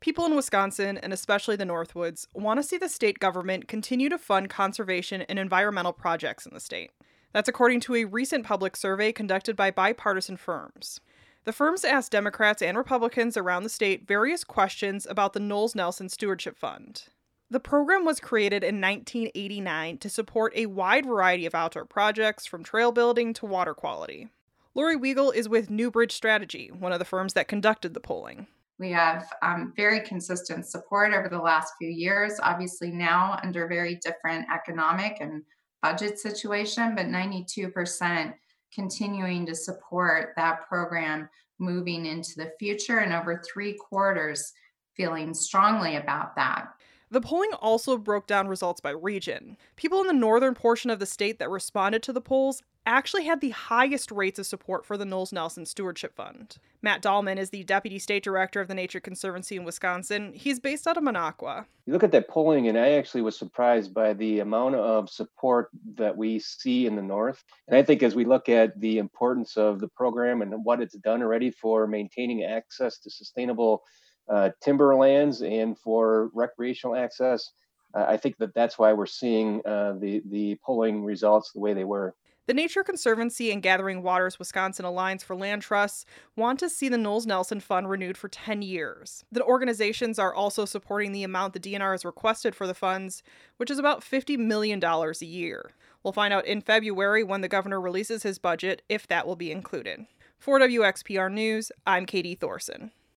People in Wisconsin, and especially the Northwoods, want to see the state government continue to fund conservation and environmental projects in the state. That's according to a recent public survey conducted by bipartisan firms. The firms asked Democrats and Republicans around the state various questions about the Knowles Nelson Stewardship Fund. The program was created in 1989 to support a wide variety of outdoor projects, from trail building to water quality. Lori Weigel is with Newbridge Strategy, one of the firms that conducted the polling. We have very consistent support over the last few years, obviously now under very different economic and budget situation, but 92% continuing to support that program moving into the future, and over 3/4 feeling strongly about that. The polling also broke down results by region. People in the northern portion of the state that responded to the polls actually had the highest rates of support for the Knowles Nelson Stewardship Fund. Matt Dahlman is the Deputy State Director of the Nature Conservancy in Wisconsin. He's based out of Minocqua. You look at that polling, and I actually was surprised by the amount of support that we see in the north. And I think as we look at the importance of the program and what it's done already for maintaining access to sustainable timberlands and for recreational access, I think that's why we're seeing the polling results the way they were. The Nature Conservancy and Gathering Waters Wisconsin Alliance for Land Trusts want to see the Knowles Nelson Fund renewed for 10 years. The organizations are also supporting the amount the DNR has requested for the funds, which is about $50 million a year. We'll find out in February when the governor releases his budget if that will be included. For WXPR News, I'm Katie Thorson.